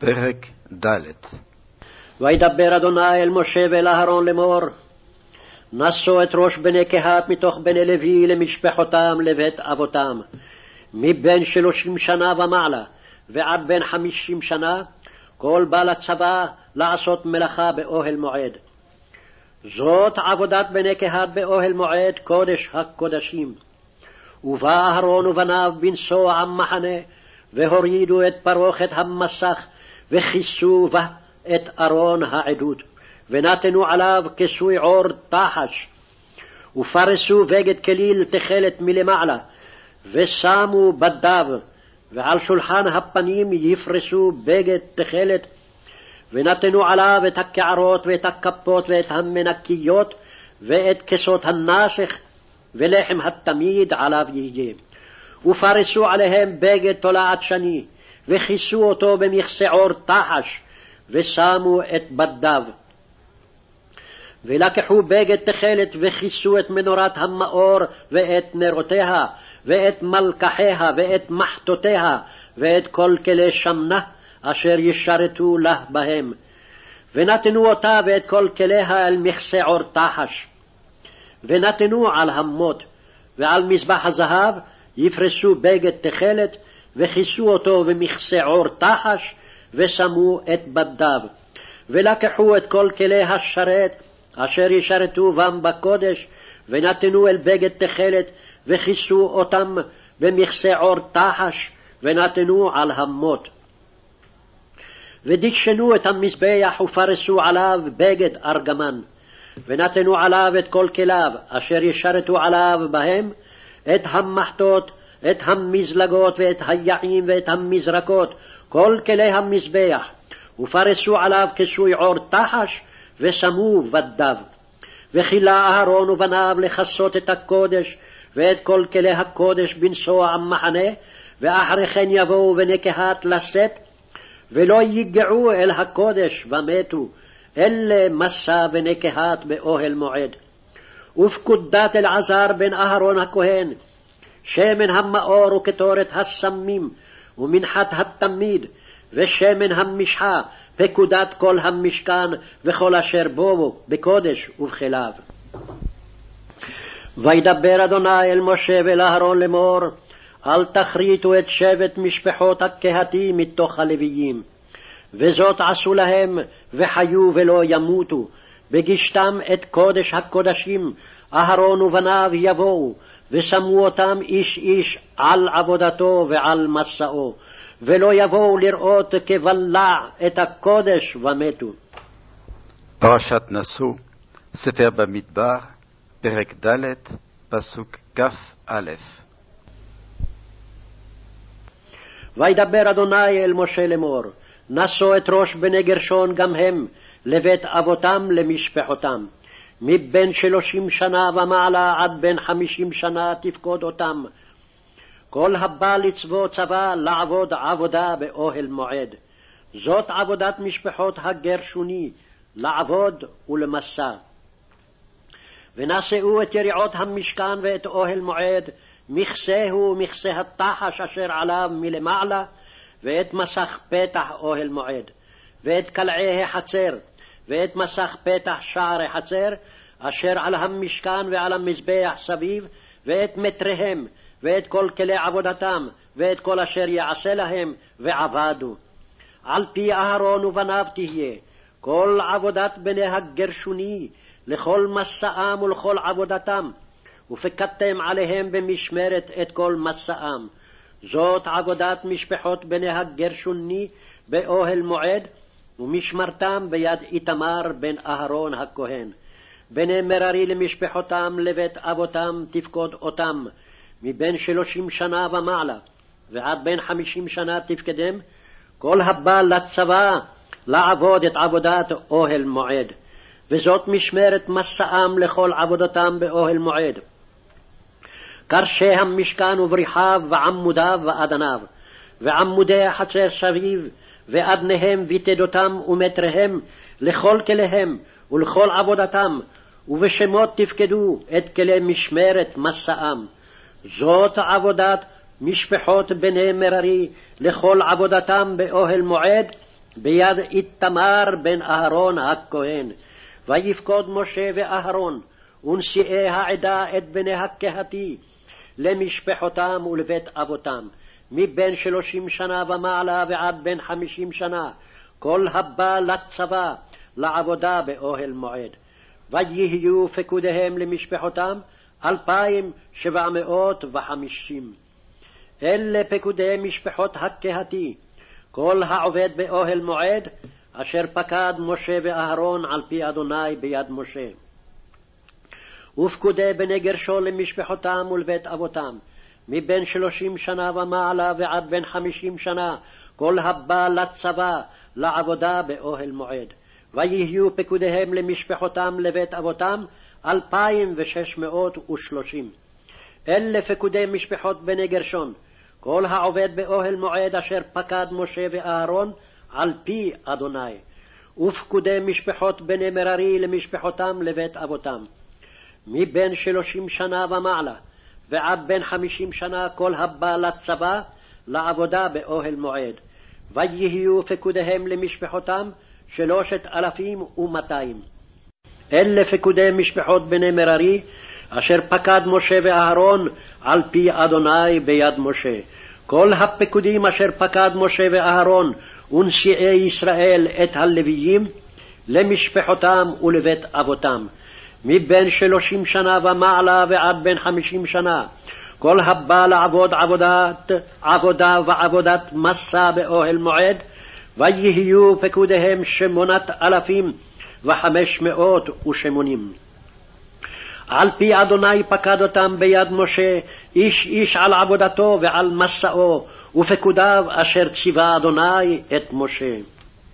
פרק ד'. וידבר אדוני אל משה ואל אהרון לאמור, נשאו את ראש בני קהת מתוך בני לוי למשפחותם לבית אבותם, מבין 30 שנה ומעלה ועד בין 50 שנה, כל בא לצבא לעשות מלאכה באוהל מועד. זאת עבודת בני קהת באוהל מועד קודש הקודשים. ובא אהרון ובניו בנסוע המחנה, והורידו את פרוכת המסך, וכיסו בה את ארון העדות, ונתנו עליו כיסוי עור תחש, ופרסו בגד כליל תכלת מלמעלה, ושמו בדיו, ועל שולחן הפנים יפרסו בגד תכלת, ונתנו עליו את הקערות ואת הכפות ואת המנקיות ואת כסות הנסך, ולחם התמיד עליו יהיה. ופרסו עליהם בגד תולעת שני, וכיסו אותו במכסה עור תחש, ושמו את בדיו. ולקחו בגד תכלת וכיסו את מנורת המאור ואת נרותיה ואת מלקחיה ואת מחתותיה ואת כל כלי שמנה אשר ישרתו לה בהם, ונתנו אותה ואת כל כליה אל מכסה עור תחש. ונתנו על המות ועל מזבח הזהב יפרסו בגד תכלת, וכיסו אותו במכסה עור תחש, ושמו את בדיו. ולקחו את כל כלי השרת אשר ישרתו בם בקודש, ונתנו אל בגד תכלת, וכיסו אותם במכסה עור תחש, ונתנו על המות. ודשנו את המזבח ופרסו עליו בגד ארגמן, ונתנו עליו את כל כליו אשר ישרתו עליו בהם, את המחתות, את המזלגות ואת היעים ואת המזרקות, כל כלי המזבח, ופרסו עליו כיסוי עור תחש, ושמו בדיו. וכילה אהרון ובניו לכסות את הקודש ואת כל כלי הקודש בנסוע המחנה, ואחרי כן יבואו בני קהת לשאת, ולא יגעו אל הקודש ומתו, אלה מסע בני קהת באוהל מועד. ופקודת אלעזר בן אהרון הכהן, שמן המאור וקטורת הסמים, ומנחת התמיד, ושמן המשחה, פקודת כל המשכן, וכל אשר בו בקודש ובכליו. וידבר אדוני אל משה ואל אהרון לאמור, אל תכריתו את שבט משפחות הקהתי מתוך הלוויים, וזאת עשו להם, וחיו ולא ימותו, בגישתם את קודש הקודשים, אהרון ובניו יבואו, ושמו אותם איש איש על עבודתו ועל מסעו, ולא יבואו לראות כבלע את הקודש ומתו. פרשת נשוא, ספר במדבר, פרק ד', פסוק כ"א. וידבר אדוני אל משה לאמור, נשאו את ראש בני גרשון גם הם לבית אבותם למשפחותם, מבין 30 שנה ומעלה עד בין 50 שנה תפקוד אותם, כל הבא לצבוא צבא לעבוד עבודה באוהל מועד. זאת עבודת משפחות הגרשוני, לעבוד ולמסע. ונשאו את יריעות המשכן ואת אוהל מועד, מכסהו מכסה התחש אשר עליו מלמעלה, ואת מסך פתח אוהל מועד, ואת קלעי החצר, ואת מסך פתח שער החצר אשר על המשכן ועל המזבח סביב, ואת מטריהם, ואת כל כלי עבודתם, ואת כל אשר יעשה להם, ועבדו. על פי אהרון ובניו תהיה כל עבודת בני הגרשוני, לכל מסעם ולכל עבודתם, ופקדתם עליהם במשמרת את כל מסעם. זאת עבודת משפחות בני הגרשוני באוהל מועד, ומשמרתם ביד איתמר בן אהרון הכהן. בני מררי למשפחותם לבית אבותם תפקוד אותם, מבין 30 שנה ומעלה ועד בין 50 שנה תפקדם, כל הבא לצבא לעבוד את עבודת אוהל מועד. וזאת משמרת מסעם לכל עבודתם באוהל מועד. קרשי המשכן ובריחיו ועמודיו ואדניו, ועמודי החצר סביב, ואדניהם ותדותם ומטריהם, לכל כליהם ולכל עבודתם, ובשמות תפקדו את כלי משמרת מסעם. זאת עבודת משפחות בני מררי לכל עבודתם באוהל מועד, ביד איתמר בן אהרון הכהן. ויפקוד משה ואהרון ונשיאי העדה את בני הקהתי למשפחותם ולבית אבותם, מבין 30 שנה ומעלה ועד בן 50 שנה, כל הבא לצבא לעבודה באוהל מועד. ויהיו פקודיהם למשפחותם 2,750. אלה פקודי משפחות הקהתי, כל העובד באוהל מועד, אשר פקד משה ואהרון על פי אדוני ביד משה. ופקודי בני גרשון למשפחותם ולבית אבותם, מבין 30 שנה ומעלה ועד בן 50 שנה, כל הבא לצבא לעבודה באוהל מועד. ויהיו פקודיהם למשפחותם לבית אבותם 2,630. אלה פקודי משפחות בני גרשון, כל העובד באוהל מועד אשר פקד משה ואהרון על פי אדוני. ופקודי משפחות בני מררי למשפחותם לבית אבותם, מבין 30 שנה ומעלה ועד בן 50 שנה, כל הבא לצבא לעבודה באוהל מועד. ויהיו פקודיהם למשפחותם 3,200. אלה פקודי משפחות בני מררי אשר פקד משה ואהרון על פי אדוני ביד משה. כל הפקודים אשר פקד משה ואהרון ונשיאי ישראל את הלוויים למשפחותם ולבית אבותם, מבין 30 שנה ומעלה ועד בן 50 שנה, כל הבא לעבוד עבודה ועבודת מסע באוהל מועד. ויהיו פקודיהם 8,580. על פי אדוני פקד אותם ביד משה, איש איש על עבודתו ועל מסעו, ופקודיו אשר ציווה אדוני את משה.